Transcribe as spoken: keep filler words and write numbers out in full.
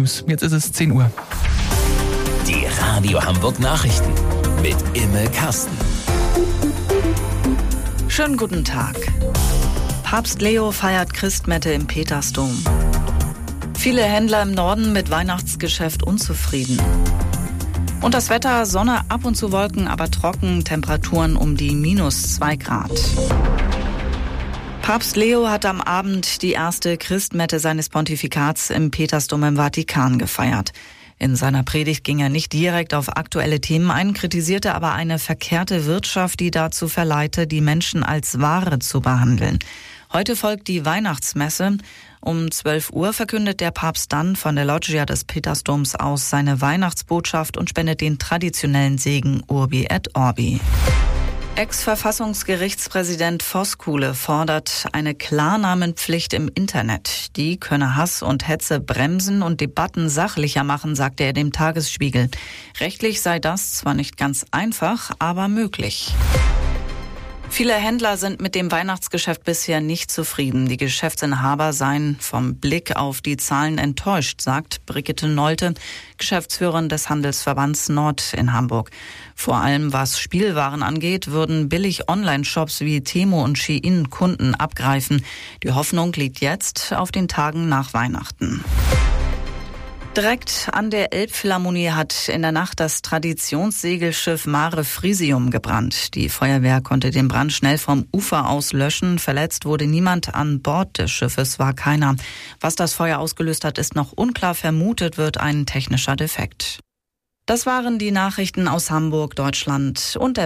News. Jetzt ist es zehn Uhr. Die Radio Hamburg Nachrichten mit Imme Kasten. Schönen guten Tag. Papst Leo feiert Christmette im Petersdom. Viele Händler im Norden mit Weihnachtsgeschäft unzufrieden. Und das Wetter, Sonne, ab und zu Wolken, aber trocken, Temperaturen um die minus zwei Grad. Papst Leo hat am Abend die erste Christmette seines Pontifikats im Petersdom im Vatikan gefeiert. In seiner Predigt ging er nicht direkt auf aktuelle Themen ein, kritisierte aber eine verkehrte Wirtschaft, die dazu verleite, die Menschen als Ware zu behandeln. Heute folgt die Weihnachtsmesse. Um zwölf Uhr verkündet der Papst dann von der Loggia des Petersdoms aus seine Weihnachtsbotschaft und spendet den traditionellen Segen Urbi et Orbi. Ex-Verfassungsgerichtspräsident Voskuhle fordert eine Klarnamenpflicht im Internet. Die könne Hass und Hetze bremsen und Debatten sachlicher machen, sagte er dem Tagesspiegel. Rechtlich sei das zwar nicht ganz einfach, aber möglich. Viele Händler sind mit dem Weihnachtsgeschäft bisher nicht zufrieden. Die Geschäftsinhaber seien vom Blick auf die Zahlen enttäuscht, sagt Brigitte Nolte, Geschäftsführerin des Handelsverbands Nord in Hamburg. Vor allem was Spielwaren angeht, würden billig Online-Shops wie Temu und Shein Kunden abgreifen. Die Hoffnung liegt jetzt auf den Tagen nach Weihnachten. Direkt an der Elbphilharmonie hat in der Nacht das Traditionssegelschiff Mare Frisium gebrannt. Die Feuerwehr konnte den Brand schnell vom Ufer aus löschen. Verletzt wurde niemand, an Bord des Schiffes war keiner. Was das Feuer ausgelöst hat, ist noch unklar. Vermutet wird ein technischer Defekt. Das waren die Nachrichten aus Hamburg, Deutschland und der